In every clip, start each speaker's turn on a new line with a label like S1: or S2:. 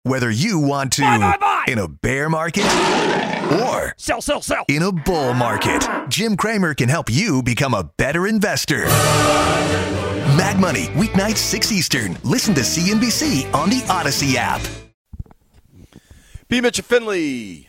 S1: Whether you want to
S2: Buy.
S1: in a bear market or
S2: Sell.
S1: in a bull market, Jim Cramer can help you become a better investor. Mag Money, weeknights 6 Eastern. Listen to CNBC on the Odyssey app.
S3: B. Mitch and Finley,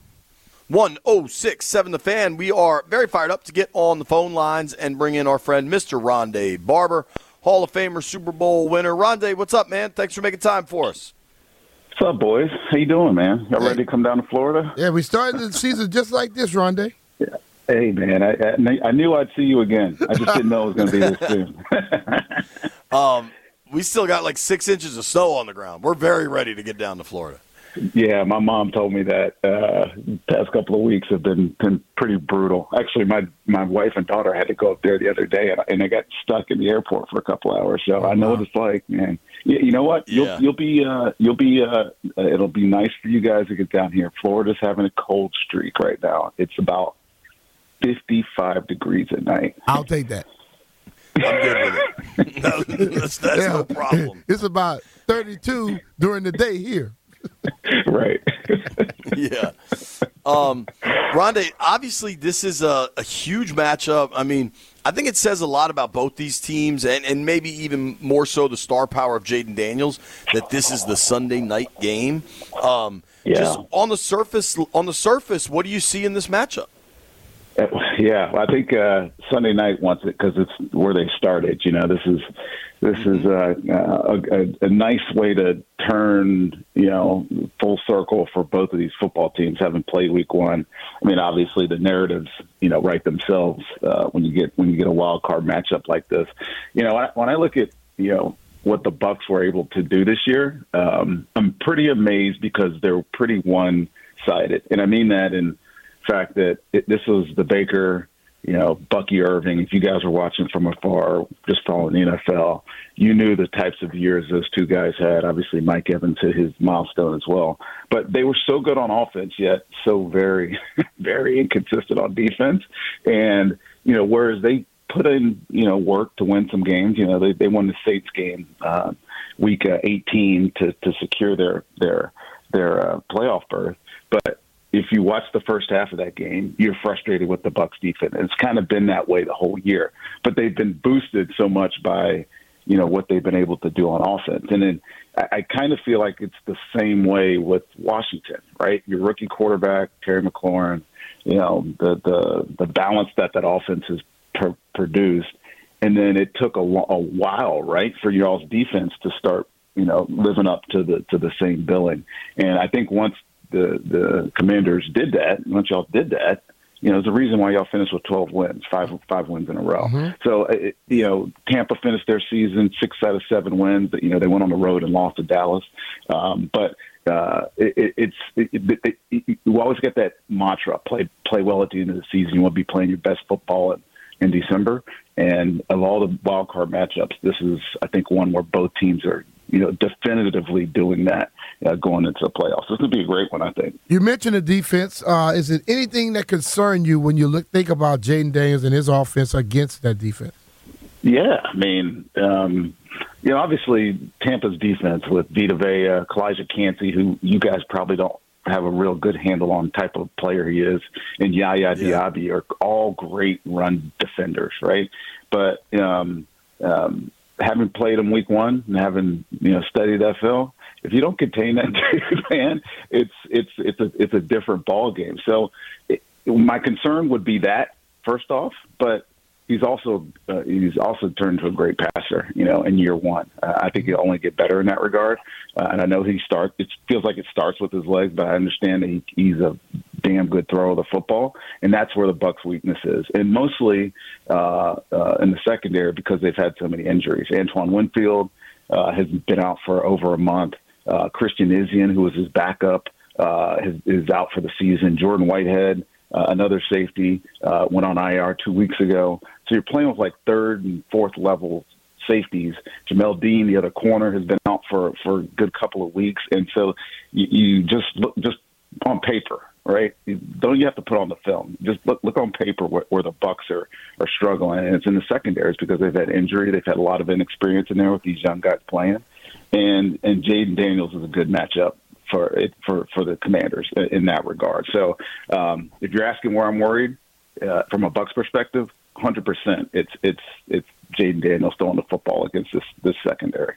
S3: 1067 The Fan. We are very fired up to get on the phone lines and bring in our friend, Mr. Rondé Barber, Hall of Famer, Super Bowl winner. Rondé, what's up, man? Thanks for making time for us.
S4: What's up, boys? How you doing, man? Y'all ready to come down to Florida?
S5: Yeah, we started the season just like this, Rondé.
S4: Yeah. Hey, man, I knew I'd see you again. I just didn't know it was going to be this soon.
S3: We still got like 6 inches of snow on the ground. We're very ready to get down to Florida.
S4: Yeah, my mom told me that the past couple of weeks have been pretty brutal. Actually, my wife and daughter had to go up there the other day, and they got stuck in the airport for a couple hours. So I know what it's like, man. You know what? You'll be it'll be nice for you guys to get down here. Florida's having a cold streak right now. It's about 55 degrees at night.
S5: I'll take that.
S3: I'm good with it. That's no problem.
S5: It's about 32 during the day here.
S4: Right.
S3: Yeah. Rondé, obviously this is a huge matchup. I mean, I think it says a lot about both these teams and maybe even more so the star power of Jaden Daniels that this is the Sunday night game. Just on the surface, what do you see in this matchup?
S4: Yeah, I think Sunday night wants it because it's where they started. You know, this is a nice way to turn, full circle for both of these football teams having played week one. I mean, obviously the narratives, write themselves when you get a wild card matchup like this. When I look at what the Bucs were able to do this year, I'm pretty amazed because they're pretty one-sided, and I mean that in fact that this was the Baker, Bucky Irving. If you guys were watching from afar, just following the NFL, you knew the types of years those two guys had. Obviously, Mike Evans hit his milestone as well. But they were so good on offense, yet so very, very inconsistent on defense. And, whereas they put in, work to win some games, they won the Saints game week 18 to secure their playoff berth. But if you watch the first half of that game, you're frustrated with the Bucs defense. It's kind of been that way the whole year. But they've been boosted so much by, what they've been able to do on offense. And then I kind of feel like it's the same way with Washington, right? Your rookie quarterback, Terry McLaurin, the balance that offense has produced. And then it took a while, right, for y'all's defense to start, living up to the same billing. And I think once the Commanders did that, once y'all did that, there's a reason why y'all finished with 12 wins, five wins in a row. Mm-hmm. So, Tampa finished their season 6 out of 7 wins. They went on the road and lost to Dallas. But you always get that mantra: play well at the end of the season. You want to be playing your best football in December. And of all the wild card matchups, this is, I think, one where both teams are definitively doing that going into the playoffs. This would be a great one, I think.
S5: You mentioned the defense. Is it anything that concerns you when you think about Jaden Daniels and his offense against that defense?
S4: Yeah, I mean, obviously Tampa's defense with Vita Vea, Kalijah Kancey, who you guys probably don't have a real good handle on type of player he is, and Yaya Diaby are all great run defenders, right? But having played him week one and having studied that film, if you don't contain that dude, man, it's a different ball game. So my concern would be that first off, but he's also turned into a great passer, in year one. I think he'll only get better in that regard. And I know it feels like it starts with his legs, but I understand that he's a damn good thrower of the football, and that's where the Bucs' weakness is. And mostly in the secondary because they've had so many injuries. Antoine Winfield has been out for over a month. Christian Izien, who was his backup, is out for the season. Jordan Whitehead, another safety, went on IR 2 weeks ago. So you're playing with like third and fourth level safeties. Jamel Dean, the other corner, has been out for a good couple of weeks. And so you just on paper, right? Don't you have to put on the film? Just look on paper where the Bucs are struggling. And it's in the secondaries because they've had injury. They've had a lot of inexperience in there with these young guys playing. And Jaden Daniels is a good matchup for the Commanders in that regard. So if you're asking where I'm worried from a Bucs perspective, 100%, it's Jayden Daniels throwing the football against this secondary.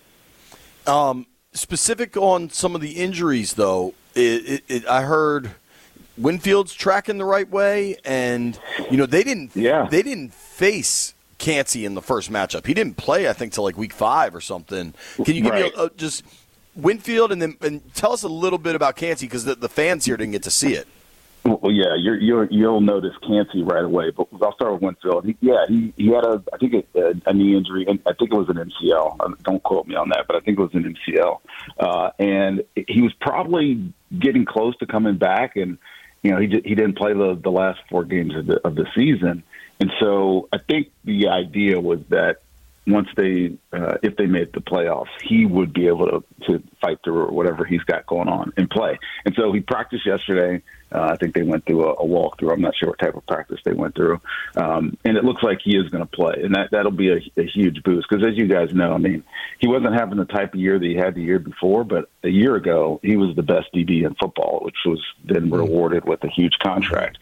S3: Specific on some of the injuries, though, I heard Winfield's tracking the right way, and they didn't face Kancey in the first matchup. He didn't play, I think, till like week 5 or something. Can you give me just Winfield and tell us a little bit about Kancey, because the fans here didn't get to see it.
S4: Well, yeah, you'll notice Kancey right away, but I'll start with Winfield. He had a knee injury, and I think it was an MCL. Don't quote me on that, but I think it was an MCL. And he was probably getting close to coming back, and he didn't play the last 4 games of the season. And so I think the idea was that once if they made the playoffs, he would be able to fight through whatever he's got going on and play. And so he practiced yesterday. I think they went through a walkthrough. I'm not sure what type of practice they went through. And it looks like he is going to play. And that'll be a huge boost because, as you guys know, I mean, he wasn't having the type of year that he had the year before, but a year ago he was the best DB in football, which was then rewarded with a huge contract.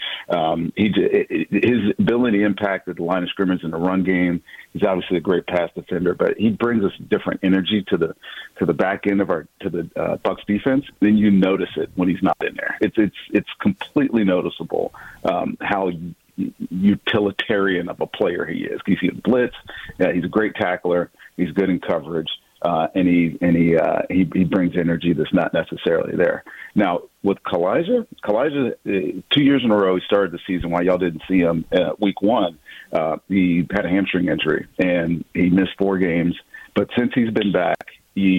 S4: His ability to impact the line of scrimmage in the run game, he's obviously a great pass defender, but he brings us different energy to the back end of the Bucs defense. Then you notice it when he's not in there. It's completely noticeable how utilitarian of a player he is. You see him blitz. He's a great tackler. He's good in coverage, and he brings energy that's not necessarily there. Now with Kalijah, 2 years in a row he started the season. While y'all didn't see him week 1, he had a hamstring injury and he missed 4 games. But since he's been back,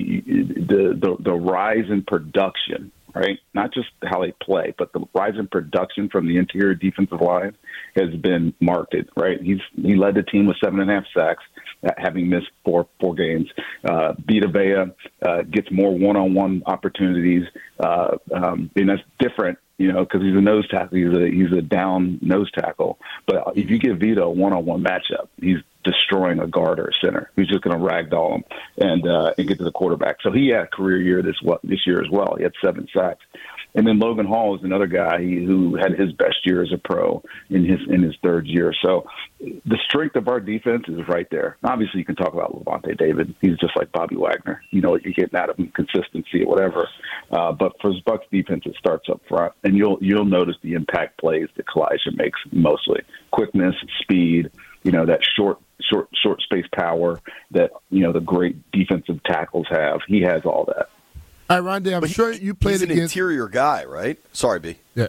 S4: the rise in production, right? Not just how they play, but the rise in production from the interior defensive line has been marked, right? He led the team with 7.5 sacks, having missed four games. Vita Vea gets more one-on-one opportunities, and that's different, because he's a nose tackle. He's a down nose tackle. But if you give Vita a one-on-one matchup, he's destroying a guard or a center who's just going to ragdoll him and get to the quarterback. So he had a career year this year as well. He had 7 sacks. And then Logan Hall is another guy who had his best year as a pro in his 3rd year. So the strength of our defense is right there. Obviously, you can talk about Levante David. He's just like Bobby Wagner. You know what you're getting out of him, consistency or whatever. But for his Bucs defense, it starts up front. And you'll notice the impact plays that Kalijah makes mostly. Quickness, speed, that short space power that, the great defensive tackles have. He has all that.
S5: All right, Rondé, I'm sure you played
S3: against... He's an interior guy, right? Sorry, B.
S5: Yeah.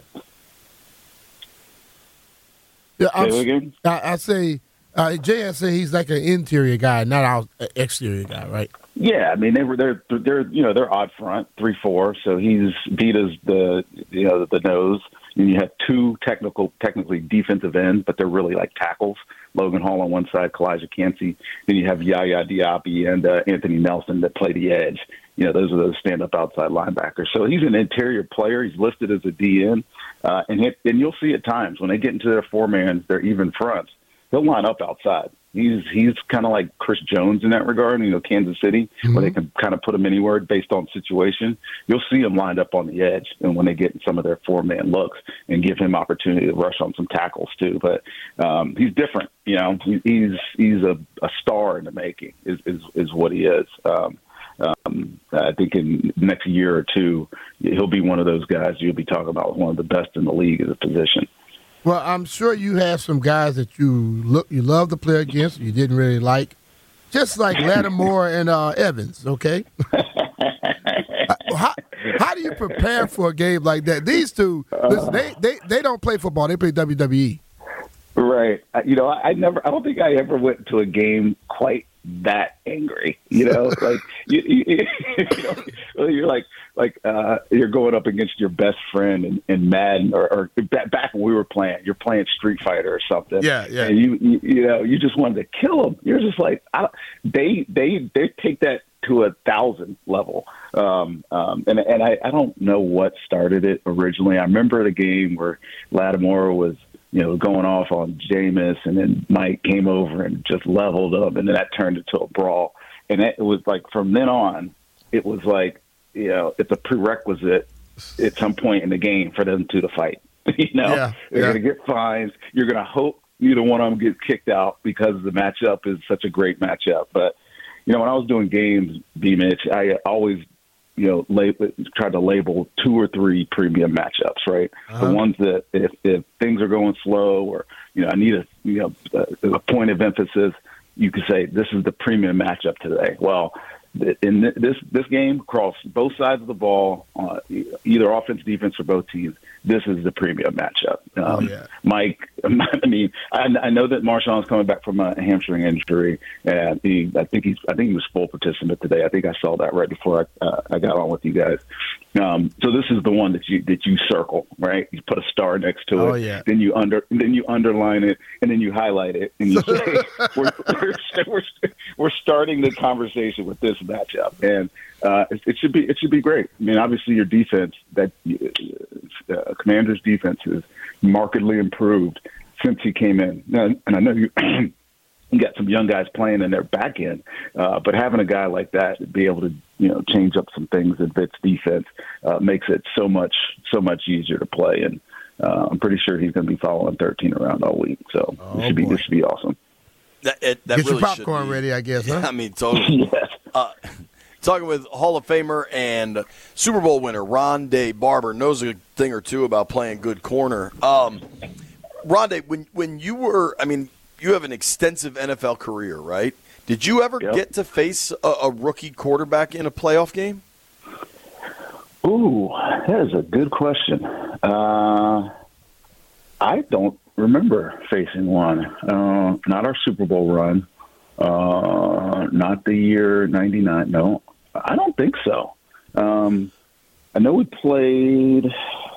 S5: I say, Jay, say he's like an interior guy, not an exterior guy, right?
S4: Yeah, I mean they're odd front 3-4, so Vita's the nose. And you have 2 technically defensive ends, but they're really like tackles. Logan Hall on one side, Kalijah Kancey. Then you have Yaya Diaby and Anthony Nelson that play the edge. Those are those stand-up outside linebackers. So he's an interior player. He's listed as a DN. And you'll see at times when they get into their 4-man, their even fronts, he'll line up outside. He's kind of like Chris Jones in that regard, Kansas City, where they can kind of put him anywhere based on situation. You'll see him lined up on the edge, and when they get in some of their 4-man looks, and give him opportunity to rush on some tackles too. But he's different, He's a star in the making, is what he is. I think in the next year or 2, he'll be one of those guys you'll be talking about, one of the best in the league at the position.
S5: Well, I'm sure you have some guys that you love to play against, you didn't really like, just like Lattimore and Evans, okay? How do you prepare for a game like that? These two, listen, they don't play football, they play WWE.
S4: Right. I don't think I ever went to a game quite that angry, like you're like you're going up against your best friend in Madden or back when we were playing, you're playing Street Fighter or something. Yeah. And you just wanted to kill them. You're just like, they take that to 1,000 level. And I don't know what started it originally. I remember the game where Lattimore was, going off on Jameis, and then Mike came over and just leveled up, and then that turned into a brawl. And it was like from then on, it was like it's a prerequisite at some point in the game for them to fight. They're going to get fines. You're going to hope neither one of them gets kicked out because the matchup is such a great matchup. But, when I was doing games, B-Mitch, I always, tried to label 2 or 3 premium matchups, right? The ones that if things are going slow or, I need a point of emphasis, you could say this is the premium matchup today. Well, in this game, across both sides of the ball, either offense, defense, or both teams, this is the premium matchup. Mike, I know that Marshawn's coming back from a hamstring injury, and I think he was full participant today. I think I saw that right before I got on with you guys. So this is the one that you circle, right? You put a star next to it, then you underline it, and then you highlight it, and you say we're starting the conversation with this matchup, and it should be great. I mean, obviously your defense, Commander's defense is markedly improved since he came in. Now, and I know you got some young guys playing in their back end, but having a guy like that be able to change up some things in Vitt's defense makes it so much easier to play. And I'm pretty sure he's going to be following 13 around all week. So this should be awesome.
S3: That
S5: Get
S3: really
S5: your popcorn ready, I guess. Huh?
S3: I mean, totally. Yes. Talking with Hall of Famer and Super Bowl winner Rondé Barber, knows a thing or two about playing good corner. Rondé, when you were, you have an extensive NFL career, right? Did you ever get to face a rookie quarterback in a playoff game?
S4: Ooh, that is a good question. I don't remember facing one. Not our Super Bowl run. Not the year 99. No, I don't think so. I know we played.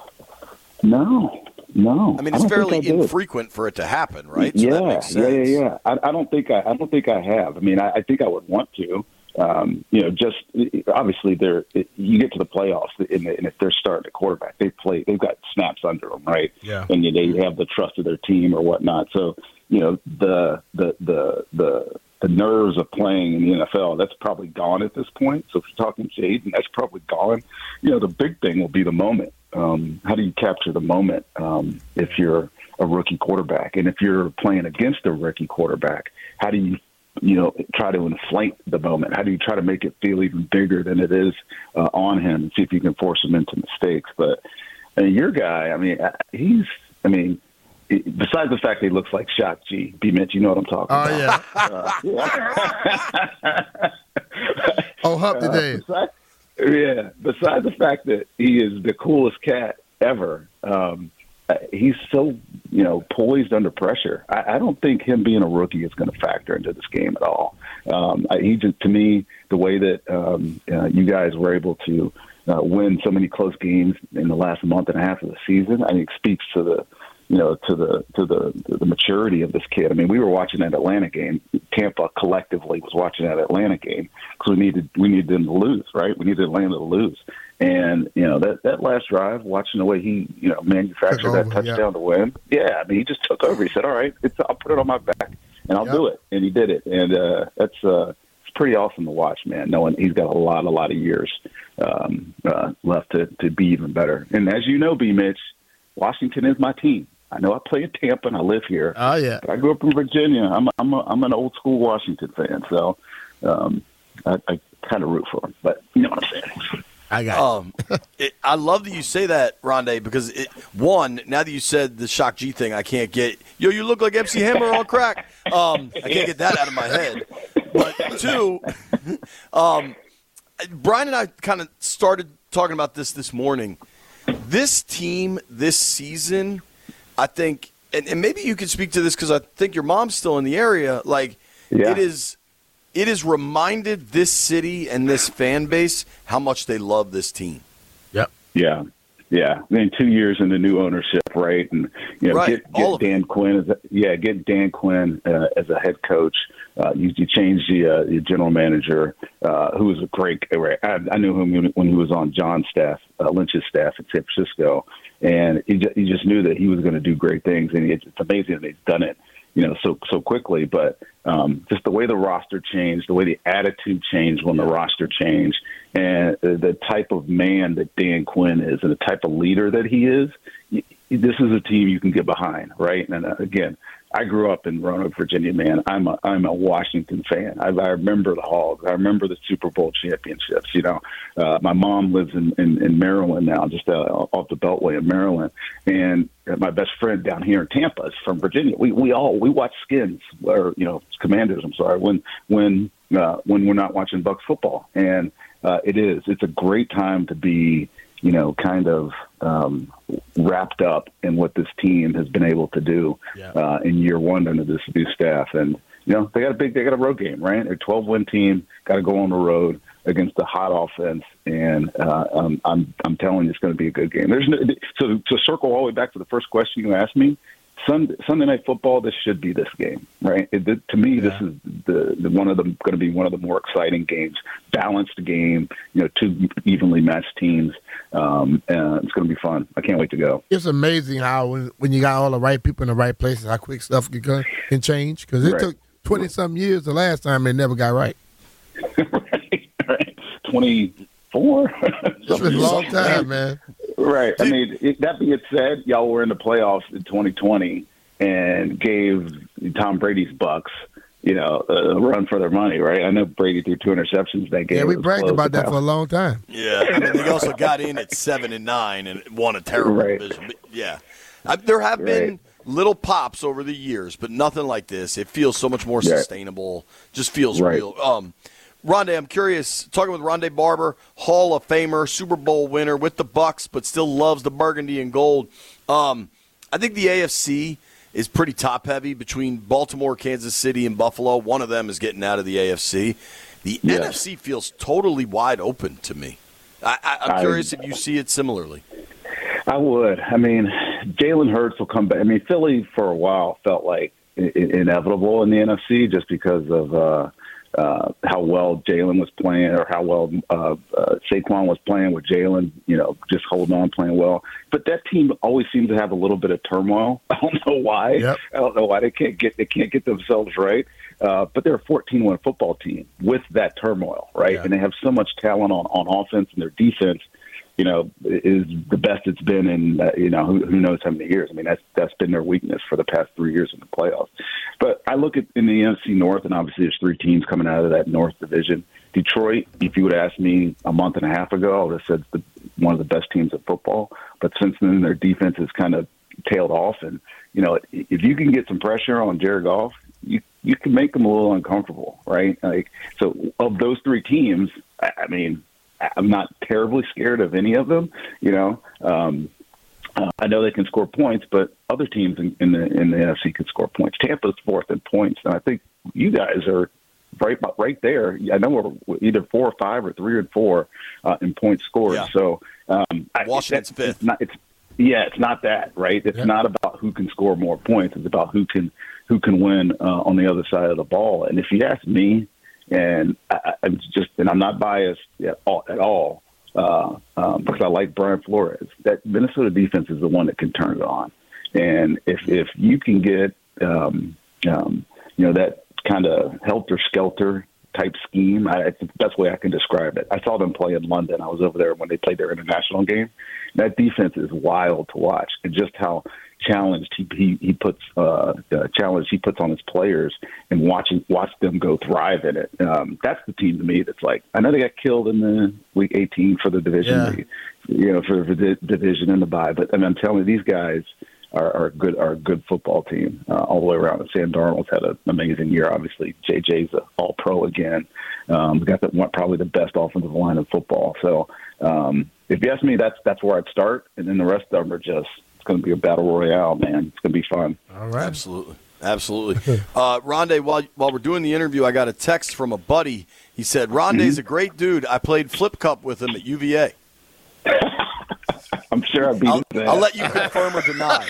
S4: No.
S3: I mean, it's fairly infrequent for it to happen, right? So that makes sense.
S4: Yeah. I don't think I have. I mean, I think I would want to. Just obviously you get to the playoffs, and if they're starting at quarterback, they've got snaps under them, right?
S5: Yeah.
S4: And they have the trust of their team or whatnot. So the nerves of playing in the NFL, that's probably gone at this point. So if you're talking Jaden, that's probably gone. The big thing will be the moment. How do you capture the moment if you're a rookie quarterback? And if you're playing against a rookie quarterback, how do you try to inflate the moment? How do you try to make it feel even bigger than it is on him and see if you can force him into mistakes? But your guy, besides the fact that he looks like Shock G, B-Mitch, you know what I'm talking about.
S5: Oh, Humpty Day.
S4: Besides the fact that he is the coolest cat ever, he's so, poised under pressure. I don't think him being a rookie is going to factor into this game at all. He just, to me, the way that you guys were able to win so many close games in the last month and a half of the season, I think speaks to the maturity of this kid. I mean, we were watching that Atlanta game. Tampa collectively was watching that Atlanta game because we needed them to lose, right? We needed Atlanta to lose. And, that last drive, watching the way he, manufactured that touchdown to win. Yeah, he just took over. He said, all right, I'll put it on my back and I'll do it. And he did it. And it's pretty awesome to watch, man, knowing he's got a lot of years left to be even better. And as you know, B-Mitch, Washington is my team. I know I play in Tampa and I live here.
S5: Oh yeah,
S4: but I grew up in Virginia. I'm an old school Washington fan, so I kind of root for him. But you know what I'm saying.
S5: I got
S3: I love that you say that, Rondé, because now that you said the Shock G thing, I can't get you look like MC Hammer on crack. I can't get that out of my head. But 2, Brian and I kind of started talking about this morning. This team this season, I think, and maybe you can speak to this because I think your mom's still in the area. It is reminded this city and this fan base how much they love this team.
S5: Yep.
S4: Yeah. I mean, 2 years in the new ownership, right? And get Dan Quinn get Dan Quinn as a head coach. You change the general manager, who was a great. I knew him when he was on John's staff, Lynch's staff in San Francisco, and he just knew that he was going to do great things. And it's amazing that he's done it so quickly. But just the way the roster changed, the way the attitude changed when the roster changed, and the type of man that Dan Quinn is and the type of leader that he is, this is a team you can get behind, right? And again, I grew up in Roanoke, Virginia, man. I'm a Washington fan. I remember the Hogs. I remember the Super Bowl championships. My mom lives in Maryland now, just off the Beltway in Maryland, and my best friend down here in Tampa is from Virginia. We watch Skins or Commanders. I'm sorry, when we're not watching Bucks football, and it's a great time to be kind of wrapped up in what this team has been able to do in year one under this new staff. And, they got a road game, right? They're a 12-win team, got to go on the road against a hot offense. And I'm telling you, it's going to be a good game. So to circle all the way back to the first question you asked me, Sunday Night Football, this should be this game, right? To me, this is going to be one of the more exciting games, balanced game, two evenly matched teams. And it's going to be fun. I can't wait to go.
S5: It's amazing how when you got all the right people in the right places, how quick stuff can change. Because it took 20-something years the last time they never got right.
S4: right. 24?
S5: It's been a long time, man.
S4: Right. I mean, that being said, y'all were in the playoffs in 2020 and gave Tom Brady's Bucks, a run for their money, right? I know Brady threw 2 interceptions that game.
S5: Yeah, we bragged about that for a long time.
S3: Yeah, I mean, they also got in at 7-9 and won a terrible division. But yeah, there have been little pops over the years, but nothing like this. It feels so much more sustainable. Just feels real. Rondé, I'm curious, talking with Rondé Barber, Hall of Famer, Super Bowl winner with the Bucks, but still loves the burgundy and gold. I think the AFC is pretty top-heavy between Baltimore, Kansas City, and Buffalo. One of them is getting out of the AFC. The NFC feels totally wide open to me. I'm curious if you see it similarly.
S4: I would. I mean, Jalen Hurts will come back. I mean, Philly for a while felt like inevitable in the NFC just because of how well Jalen was playing or how well Saquon was playing with Jalen, just holding on, playing well. But that team always seems to have a little bit of turmoil. I don't know why.
S5: Yep.
S4: I don't know why they can't get themselves right. But they're a 14-win football team with that turmoil, right?
S5: Yeah.
S4: And they have so much talent on offense, and their defense, is the best it's been in, who knows how many years. I mean, that's been their weakness for the past 3 years in the playoffs. But I look at in the NFC North, and obviously there's 3 teams coming out of that North division. Detroit, if you would ask me a month and a half ago, I would have said it's one of the best teams in football. But since then, their defense has kind of tailed off. And, if you can get some pressure on Jared Goff, you can make them a little uncomfortable, right? So of those 3 teams, I mean, I'm not terribly scared of any of them. I know they can score points, but other teams in the NFC can score points. Tampa's 4th in points, and I think you guys are right there. I know we're either 4 or 5 or 3 or 4 in points scored.
S3: Yeah.
S4: So
S3: Washington's 5th.
S4: It's not that, right? It's not about who can score more points. It's about who can win on the other side of the ball. And if you ask me, and I'm not biased at all, because I like Brian Flores. That Minnesota defense is the one that can turn it on, and if you can get that kind of helter skelter type scheme, it's the best way I can describe it. I saw them play in London. I was over there when they played their international game. That defense is wild to watch, and just how challenged he puts on his players, and watch them go thrive in it. That's the team to me that's like, I know they got killed in the week 18 for the division, for the division and the bye, but I'm telling you, these guys are a good football team all the way around. And Sam Darnold's had an amazing year. Obviously, JJ's an all-pro again. We got probably the best offensive line in football. So if you ask me, that's where I'd start, and then the rest of them are just. Going to be a battle royale, man. It's going to be fun.
S3: All right. Absolutely. Rondé, while we're doing the interview, I got a text from a buddy. He said, Rondé's a great dude. I played flip cup with him at UVA.
S4: I'm sure
S3: I'll let you confirm or deny.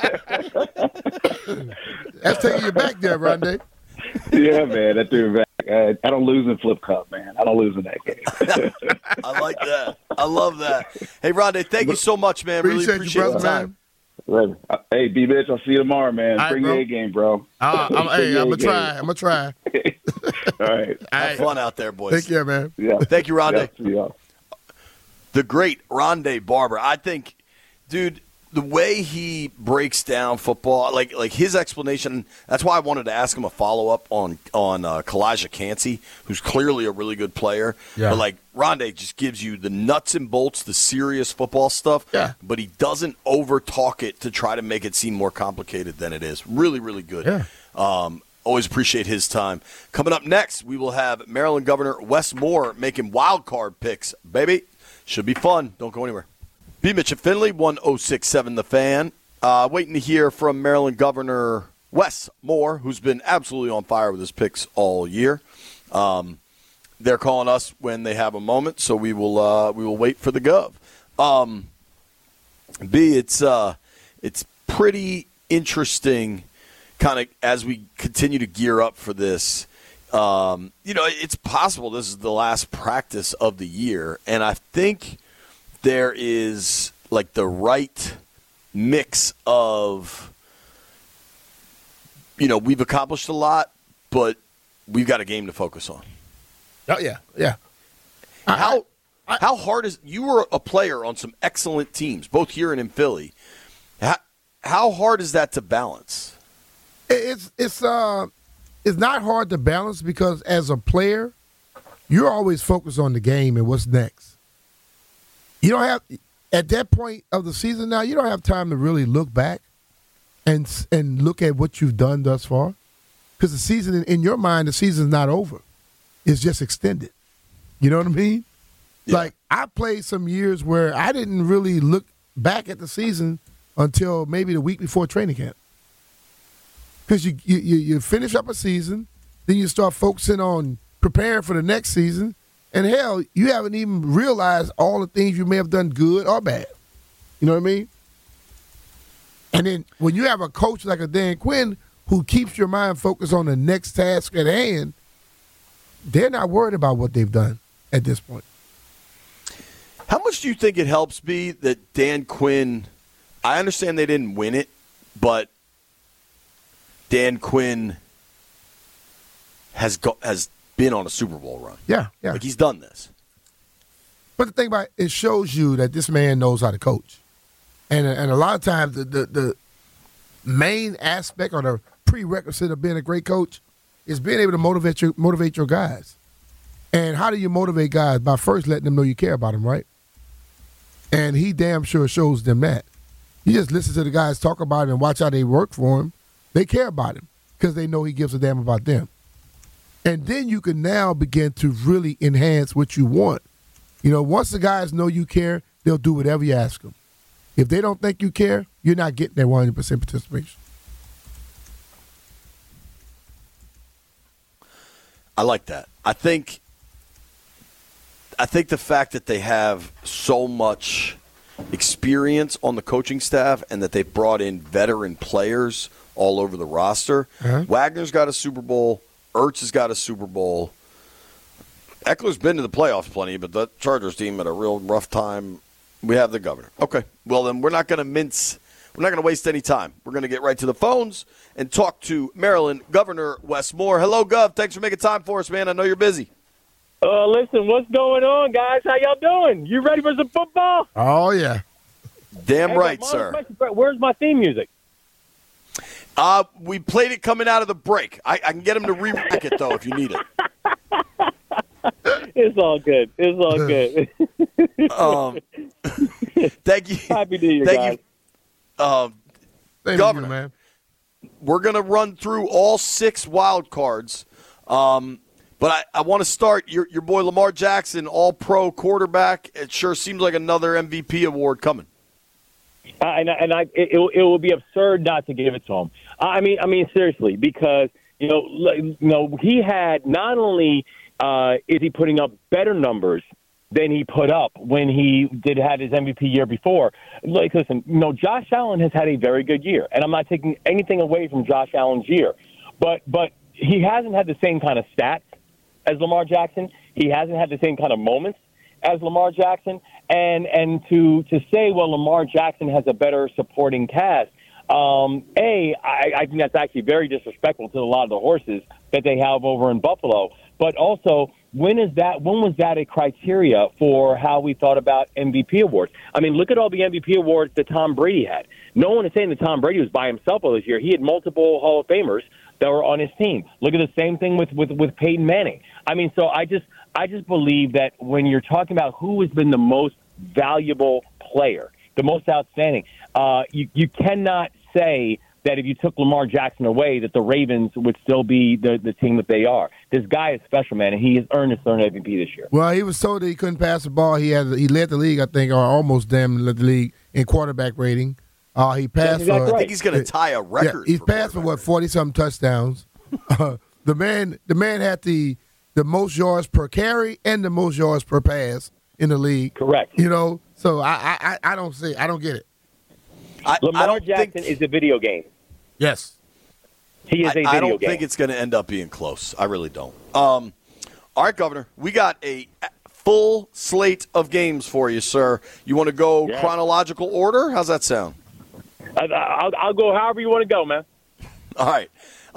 S5: That's taking you back there, Rondé.
S4: Yeah, man. That threw me back. I don't lose in flip cup, man. I don't lose in that game.
S3: I like that. I love that. Hey, Rondé, thank you so much, man. Really appreciate
S5: you, brother,
S3: the time.
S5: Man.
S4: Ready. Hey, B bitch, I'll see you tomorrow, man.
S5: All right,
S4: Bring
S5: bro.
S4: your A game, bro.
S5: I'm gonna try. I'm gonna try.
S4: All right.
S3: Have fun out there, boys.
S5: Take care, man.
S4: Yeah.
S3: Thank you, Rondé.
S4: Yeah, see y'all.
S3: The great Rondé Barber. I think, dude, the way he breaks down football, like his explanation. That's why I wanted to ask him a follow up on Kalijah Cansey, who's clearly a really good player.
S5: Yeah.
S3: But like Rondé just gives you the nuts and bolts, the serious football stuff.
S5: Yeah.
S3: But he doesn't over talk it to try to make it seem more complicated than it is. Really, really good.
S5: Yeah.
S3: Always appreciate his time. Coming up next, we will have Maryland Governor Wes Moore making wild card picks. Baby, should be fun. Don't go anywhere. B. Mitch at Finley, 106.7 The Fan. Waiting to hear from Maryland Governor Wes Moore, who's been absolutely on fire with his picks all year. They're calling us when they have a moment, so we will wait for the Gov. B, it's pretty interesting, kind of as we continue to gear up for this. It's possible this is the last practice of the year, and I think there is like the right mix of, we've accomplished a lot, but we've got a game to focus on.
S5: Oh yeah.
S3: How hard is, you were a player on some excellent teams, both here and in Philly. How hard is that to balance?
S5: It's not hard to balance because as a player, you're always focused on the game and what's next. You don't have, at that point of the season now, you don't have time to really look back and look at what you've done thus far. Because the season, in your mind, the season's not over. It's just extended. You know what I mean? Yeah. Like, I played some years where I didn't really look back at the season until maybe the week before training camp. Because you finish up a season, then you start focusing on preparing for the next season, and hell, you haven't even realized all the things you may have done good or bad. You know what I mean? And then when you have a coach like a Dan Quinn who keeps your mind focused on the next task at hand, they're not worried about what they've done at this point.
S3: How much do you think it helps, B, that Dan Quinn, I understand they didn't win it, but Dan Quinn has been on a Super Bowl run.
S5: Yeah.
S3: Like, he's done this.
S5: But the thing about it shows you that this man knows how to coach. And a lot of times the main aspect or the prerequisite of being a great coach is being able to motivate your guys. And how do you motivate guys? By first letting them know you care about them, right? And he damn sure shows them that. You just listen to the guys talk about it and watch how they work for him. They care about him because they know he gives a damn about them. And then you can now begin to really enhance what you want. Once the guys know you care, they'll do whatever you ask them. If they don't think you care, you're not getting their 100% participation.
S3: I like that. I think the fact that they have so much experience on the coaching staff and that they've brought in veteran players all over the roster. Uh-huh. Wagner's got a Super Bowl. Ertz has got a Super Bowl. Eckler's been to the playoffs plenty, but the Chargers team had a real rough time. We have the Governor. Okay. Well, then we're not going to waste any time. We're going to get right to the phones and talk to Maryland Governor Wes Moore. Hello, Gov. Thanks for making time for us, man. I know you're busy.
S2: Listen, what's going on, guys? How y'all doing? You ready for some football?
S5: Oh, yeah.
S3: Damn right, sir.
S2: Where's my theme music?
S3: We played it coming out of the break. I can get him to re-rack it, though, if you need it.
S2: It's all good. It's all good.
S3: Thank you.
S2: Happy New Year, guys.
S3: Governor,
S5: you, man.
S3: We're going to run through all 6 wild cards. But I want to start your boy Lamar Jackson, all-pro quarterback. It sure seems like another MVP award coming.
S2: It will be absurd not to give it to him. I mean, seriously, because he had not only is he putting up better numbers than he put up when he had his MVP year before. Like, listen, Josh Allen has had a very good year, and I'm not taking anything away from Josh Allen's year, but he hasn't had the same kind of stats as Lamar Jackson. He hasn't had the same kind of moments as Lamar Jackson. And to say, well, Lamar Jackson has a better supporting cast, I think that's actually very disrespectful to a lot of the horses that they have over in Buffalo. But also, when was that a criteria for how we thought about MVP awards? I mean, look at all the MVP awards that Tom Brady had. No one is saying that Tom Brady was by himself all this year. He had multiple Hall of Famers that were on his team. Look at the same thing with Peyton Manning. I mean, so I just believe that when you're talking about who has been the most valuable player, the most outstanding, you cannot say that if you took Lamar Jackson away, that the Ravens would still be the team that they are. This guy is special, man, and he has earned his third MVP this year.
S5: Well, he was told that he couldn't pass the ball. He led the league, I think, or almost led the league in quarterback rating. He passed
S2: exactly
S5: for.
S3: I think he's going to tie a record.
S5: Yeah, he's passed for 40-something touchdowns. The man had the most yards per carry and the most yards per pass in the league.
S2: Correct.
S5: So I don't get it.
S2: Lamar Jackson is a video game.
S5: Yes.
S2: He is a video game.
S3: I don't think it's going to end up being close. I really don't. All right, Governor, we got a full slate of games for you, sir. You want to go chronological order? How's that sound?
S2: I'll go however you want to go, man.
S3: All right.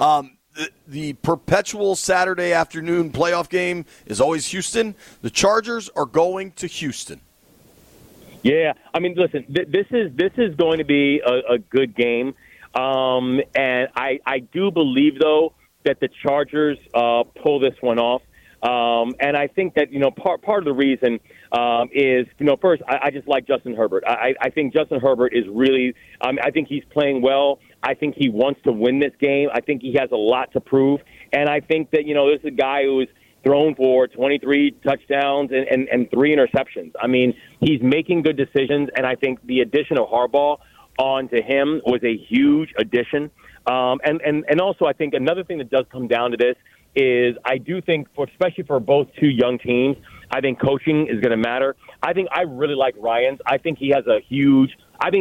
S3: The perpetual Saturday afternoon playoff game is always Houston. The Chargers are going to Houston.
S2: Yeah, I mean, listen, this is going to be a good game, and I do believe though that the Chargers pull this one off, and I think that part of the reason is first I just like Justin Herbert. I think Justin Herbert is really I think he's playing well. I think he wants to win this game. I think he has a lot to prove, and I think that this is a guy who is thrown for 23 touchdowns and 3 interceptions. I mean, he's making good decisions, and I think the addition of Harbaugh onto him was a huge addition. And also, I think another thing that does come down to this is I do think, especially for both two young teams, I think coaching is going to matter. I really like Ryans. I think he has huge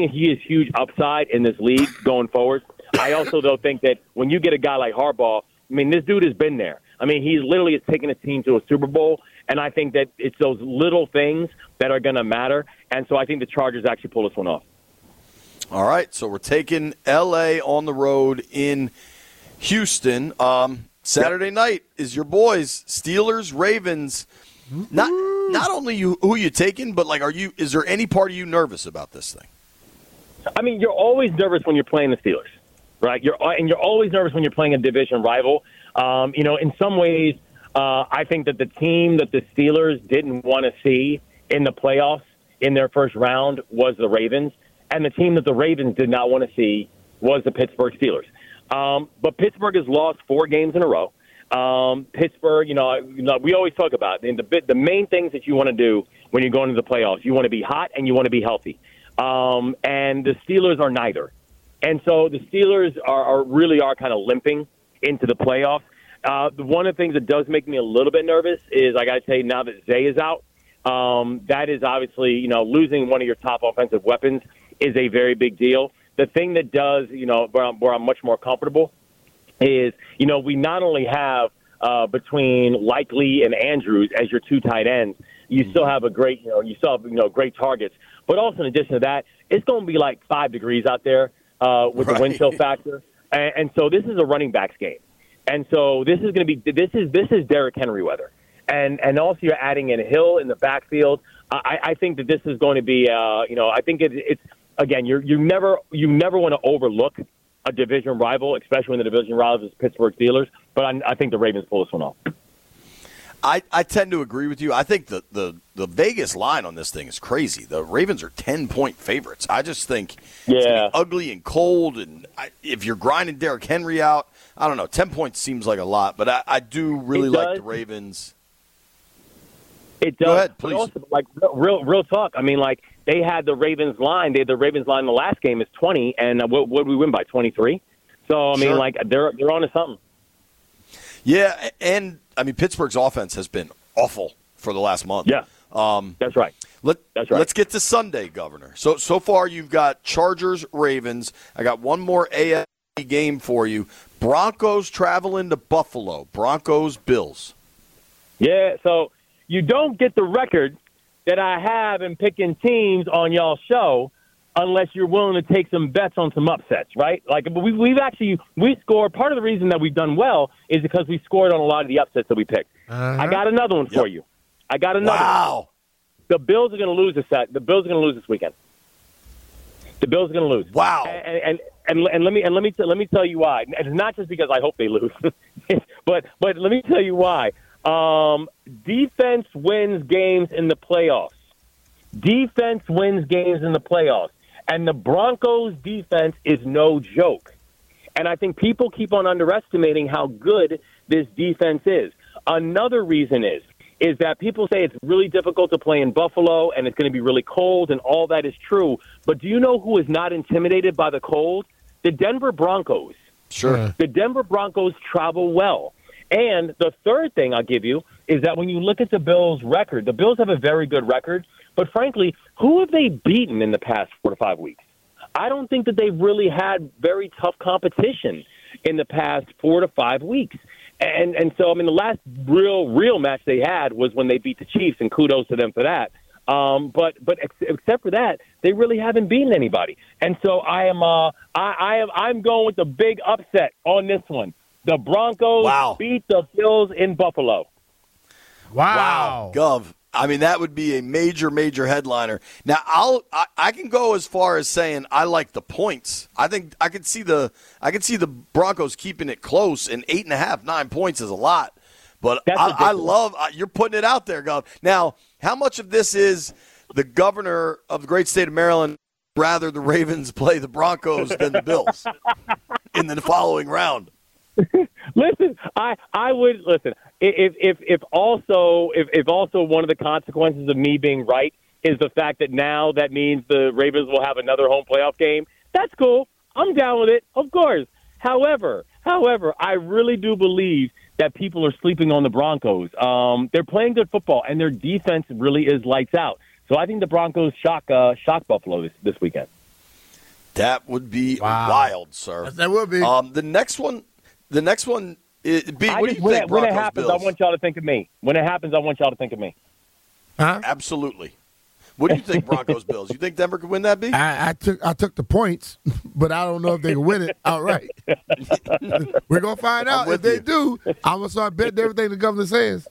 S2: upside in this league going forward. I also, though, think that when you get a guy like Harbaugh, I mean, this dude has been there. I mean, he literally has taken a team to a Super Bowl, and I think that it's those little things that are going to matter. And so I think the Chargers actually pull this one off.
S3: All right, so we're taking L.A. on the road in Houston. Saturday night is your boys, Steelers, Ravens. Not only who you taking, but is there any part of you nervous about this thing?
S2: I mean, you're always nervous when you're playing the Steelers, right? You're always nervous when you're playing a division rival. In some ways, I think that the team that the Steelers didn't want to see in the playoffs in their first round was the Ravens, and the team that the Ravens did not want to see was the Pittsburgh Steelers. But Pittsburgh has lost 4 games in a row. Pittsburgh, we always talk about the main things that you want to do when you're going to the playoffs. You want to be hot and you want to be healthy. And the Steelers are neither. And so the Steelers are kind of limping into the playoffs. One of the things that does make me a little bit nervous is, I got to say, now that Zay is out, that is obviously, losing one of your top offensive weapons is a very big deal. The thing that does, where I'm much more comfortable is, we not only have between Likely and Andrews as your 2 tight ends, you still have great targets. But also in addition to that, it's going to be like 5 degrees out there with the wind chill factor. And so this is a running backs game. And so this is going to be this is Derrick Henry weather. And also you're adding in Hill in the backfield. I think that this is going to be I think it's again you never want to overlook a division rival, especially when the division rival is Pittsburgh Steelers. But I think the Ravens pull this one off.
S3: I tend to agree with you. I think the Vegas line on this thing is crazy. The Ravens are 10-point favorites. I just think it's gonna be ugly and cold. And if you're grinding Derrick Henry out, I don't know. 10 points seems like a lot, but I do really like the Ravens.
S2: It does.
S3: Go ahead, please.
S2: But also, real talk. I mean, they had the Ravens line. They had the Ravens line in the last game is 20, and what did we win by 23? So I mean, they're on to something.
S3: Yeah, and I mean Pittsburgh's offense has been awful for the last month.
S2: Yeah, that's right.
S3: Let's get to Sunday, Governor. So far you've got Chargers, Ravens. I got one more AFC game for you. Broncos traveling to Buffalo. Broncos, Bills.
S2: Yeah, so you don't get the record that I have in picking teams on y'all's show unless you're willing to take some bets on some upsets, right? Like we scored. Part of the reason that we've done well is because we scored on a lot of the upsets that we picked.
S5: Uh-huh.
S2: I got another one for you. I got another.
S3: Wow.
S2: One. The Bills are going to lose this. The Bills are going to lose this weekend. The Bills are going to lose.
S3: Wow.
S2: And let me tell you why. It's not just because I hope they lose, but let me tell you why. Defense wins games in the playoffs. Defense wins games in the playoffs. And the Broncos' defense is no joke. And I think people keep on underestimating how good this defense is. Another reason is that people say it's really difficult to play in Buffalo and it's going to be really cold, and all that is true. But do you know who is not intimidated by the cold? The Denver Broncos.
S3: Sure.
S2: The Denver Broncos travel well. And the third thing I'll give you is that when you look at the Bills' record, the Bills have a very good record, but frankly, who have they beaten in the past 4 to 5 weeks? I don't think that they've really had very tough competition in the past 4 to 5 weeks. And so, I mean, the last real match they had was when they beat the Chiefs, and kudos to them for that. But except for that, they really haven't beaten anybody. And so I'm going with the big upset on this one. The Broncos beat the Bills in Buffalo.
S3: Wow. Gov. I mean, that would be a major, major headliner. Now, I can go as far as saying I like the points. I think I could see the Broncos keeping it close, and 8.5, 9 points is a lot. But I love you're putting it out there, Gov. Now, how much of this is the governor of the great state of Maryland rather the Ravens play the Broncos than the Bills in the following round?
S2: Listen, I would listen. If also one of the consequences of me being right is the fact that now that means the Ravens will have another home playoff game, that's cool. I'm down with it, of course. However, I really do believe that people are sleeping on the Broncos. They're playing good football, and their defense really is lights out. So I think the Broncos shock Buffalo this weekend.
S3: That would be wild, sir.
S5: That would be.
S3: The next one, what do you think,
S2: when it happens,
S3: Bills?
S2: I want y'all to think of me. When it happens, I want y'all to think of me.
S5: Huh?
S3: Absolutely. What do you think, Broncos Bills? You think Denver could win that, B?
S5: I took the points, but I don't know if they can win it outright. We're gonna find out. If they do, I'm gonna start betting everything the governor says.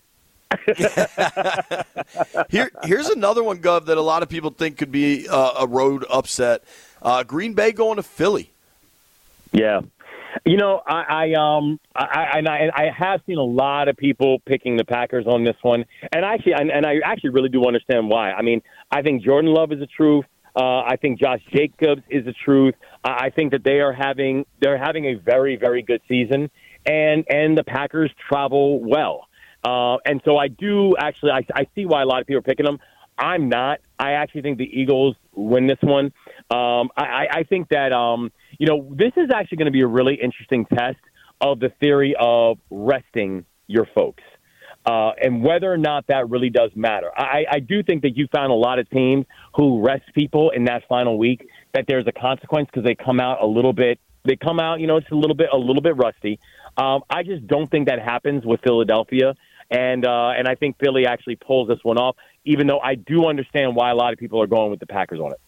S3: Here's another one, Gov, that a lot of people think could be a road upset. Green Bay going to Philly.
S2: Yeah. You know, I have seen a lot of people picking the Packers on this one, and I actually really do understand why. I mean, I think Jordan Love is the truth. I think Josh Jacobs is the truth. I think that they're having a very, very good season, and the Packers travel well, and so I do actually I see why a lot of people are picking them. I'm not. I actually think the Eagles win this one. I think that, this is actually going to be a really interesting test of the theory of resting your folks and whether or not that really does matter. I do think that you found a lot of teams who rest people in that final week, that there's a consequence because they come out, just a little bit rusty. I just don't think that happens with Philadelphia. And I think Philly actually pulls this one off, even though I do understand why a lot of people are going with the Packers on it.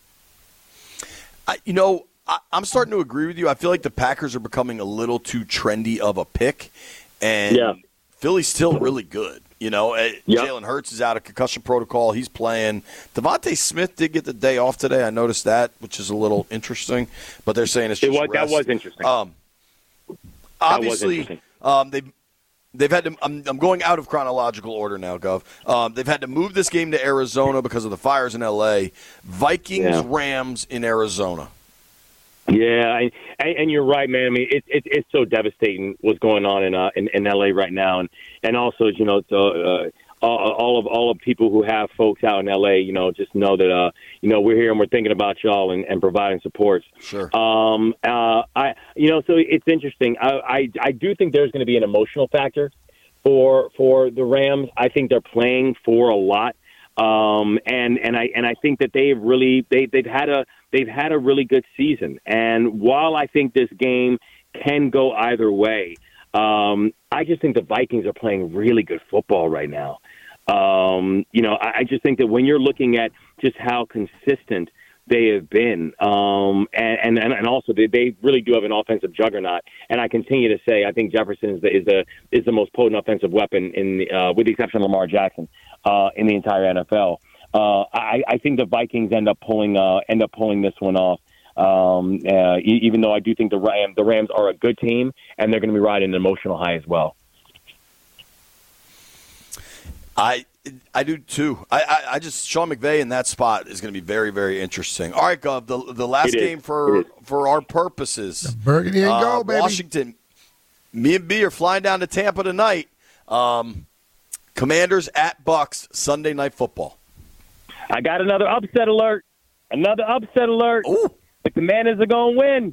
S3: I'm starting to agree with you. I feel like the Packers are becoming a little too trendy of a pick, and Philly's still really good. Jalen Hurts is out of concussion protocol. He's playing. Devontae Smith did get the day off today. I noticed that, which is a little interesting, but they're saying it's just rest.
S2: That was interesting.
S3: Obviously, they've had to. I'm going out of chronological order now, Gov. They've had to move this game to Arizona because of the fires in L.A. Vikings, Rams in Arizona.
S2: Yeah, and you're right, man. I mean, it's so devastating what's going on in L.A. right now, and also all of people who have folks out in L.A. Just know that we're here and we're thinking about y'all and providing support.
S3: Sure.
S2: So it's interesting. I do think there's going to be an emotional factor for the Rams. I think they're playing for a lot. And I think that they've had a really good season. And while I think this game can go either way, I just think the Vikings are playing really good football right now. I just think that when you're looking at just how consistent they have been, and also they really do have an offensive juggernaut. And I continue to say I think Jefferson is the most potent offensive weapon with the exception of Lamar Jackson, in the entire NFL. I think the Vikings end up pulling this one off. Even though I do think the Rams are a good team and they're going to be riding an emotional high as well.
S3: I do too. I just Sean McVay in that spot is going to be very, very interesting. All right, Gov, the last game for our purposes.
S5: The burgundy and gold, baby.
S3: Washington. Me and B are flying down to Tampa tonight. Commanders at Bucks, Sunday Night Football.
S2: I got another upset alert. Ooh. The Commanders are going to win.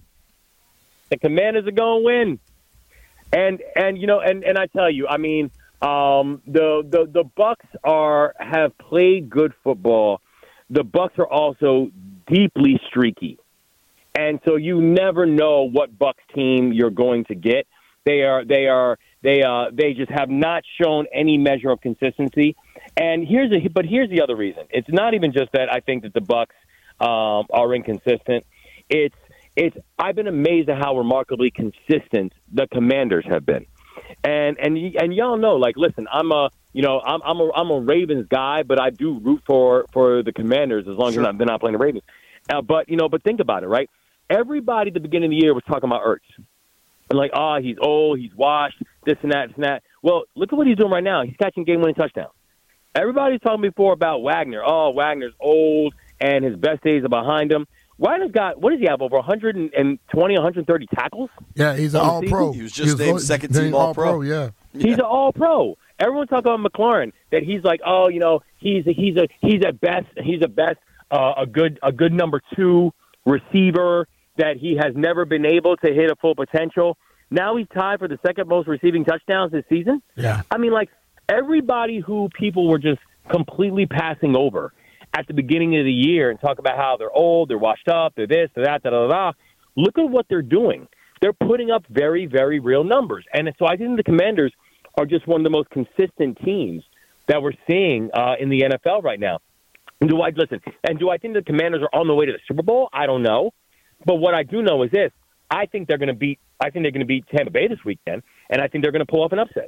S2: And I tell you, I mean, the Bucks have played good football. The Bucks are also deeply streaky, and so you never know what Bucks team you're going to get. They just have not shown any measure of consistency. And here's the other reason. It's not even just that I think that the Bucks are inconsistent. I've been amazed at how remarkably consistent the Commanders have been. And y'all know, like, listen, I'm a Ravens guy, but I do root for the Commanders as long as they're not playing the Ravens. But think about it, right? Everybody at the beginning of the year was talking about Ertz. And like, he's old, he's washed, this and that. Well, look at what he's doing right now. He's catching game-winning touchdowns. Everybody's talking before about Wagner. Wagner's old and his best days are behind him. Wagner's got, what does he have, over 120, 130 tackles?
S5: Yeah, he's an all-pro.
S3: He was just named second-team all-pro.
S5: Yeah.
S2: He's an all-pro. Everyone's talking about McLaurin, that he's like, he's a best, a good number 2 receiver, that he has never been able to hit a full potential. Now he's tied for the second most receiving touchdowns this season.
S5: Yeah.
S2: I mean, like, everybody who people were just completely passing over at the beginning of the year and talk about how they're old, they're washed up, they're this, they're that, da-da-da-da. Look at what they're doing. They're putting up very, very real numbers. And so I think the Commanders are just one of the most consistent teams that we're seeing in the NFL right now. Do I think the Commanders are on the way to the Super Bowl? I don't know. But what I do know is this. I think they're going to beat Tampa Bay this weekend, and I think they're going to pull off an upset.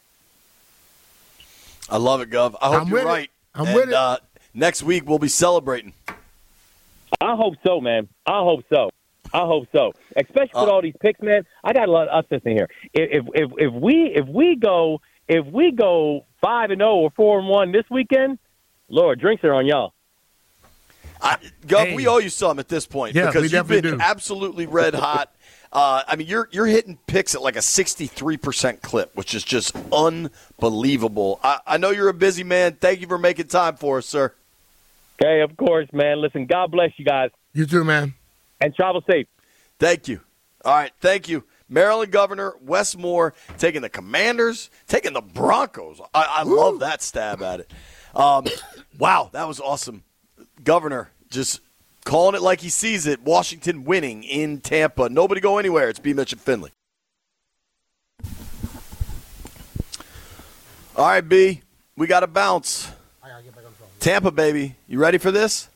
S3: I love it, Gov. I hope you're right.
S5: I'm with it.
S3: Next week, we'll be celebrating.
S2: I hope so, man. I hope so. Especially with all these picks, man. I got a lot of upsets in here. If we go 5-0 or 4-1 this weekend, Lord, drinks are on y'all.
S3: Gov, we owe you some at this point, because you've been absolutely red hot. You're hitting picks at like a 63% clip, which is just unbelievable. I know you're a busy man. Thank you for making time for us, sir.
S2: Okay, of course, man. Listen, God bless you guys.
S5: You too, man.
S2: And travel safe.
S3: Thank you. All right, thank you. Maryland Governor Wes Moore taking the Commanders, taking the Broncos. I love that stab at it. Wow, that was awesome. Governor just calling it like he sees it. Washington winning in Tampa. Nobody go anywhere. It's B. Mitch and Finley. All right, B. We got to bounce.
S5: I got to get back on the phone.
S3: Tampa, baby. You ready for this?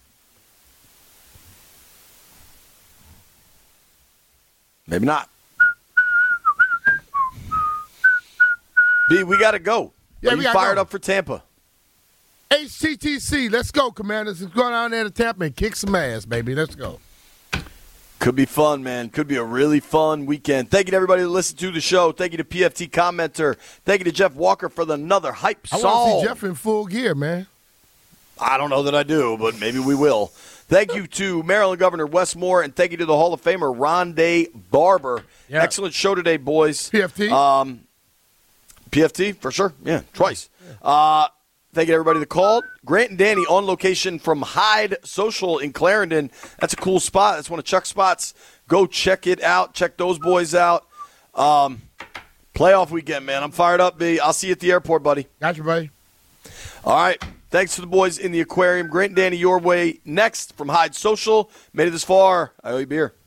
S3: Maybe not. B, we got to go.
S5: Yeah,
S3: Are you fired up for Tampa?
S5: HTTC, let's go, Commanders. Let's go down there to Tampa and kick some ass, baby. Let's go.
S3: Could be fun, man. Could be a really fun weekend. Thank you to everybody who listened to the show. Thank you to PFT Commenter. Thank you to Jeff Walker for another hype song.
S5: I want to see Jeff in full gear, man.
S3: I don't know that I do, but maybe we will. Thank you to Maryland Governor Wes Moore, and thank you to the Hall of Famer Rondé Barber. Yeah. Excellent show today, boys.
S5: PFT?
S3: PFT, for sure. Yeah, twice. Thank you to everybody that called. Grant and Danny on location from Hyde Social in Clarendon. That's a cool spot. That's one of Chuck's spots. Go check it out. Check those boys out. Playoff weekend, man. I'm fired up, B. I'll see you at the airport, buddy.
S5: Gotcha, buddy.
S3: All right. Thanks to the boys in the aquarium. Grant and Danny your way next from Hyde Social. Made it this far. I owe you beer.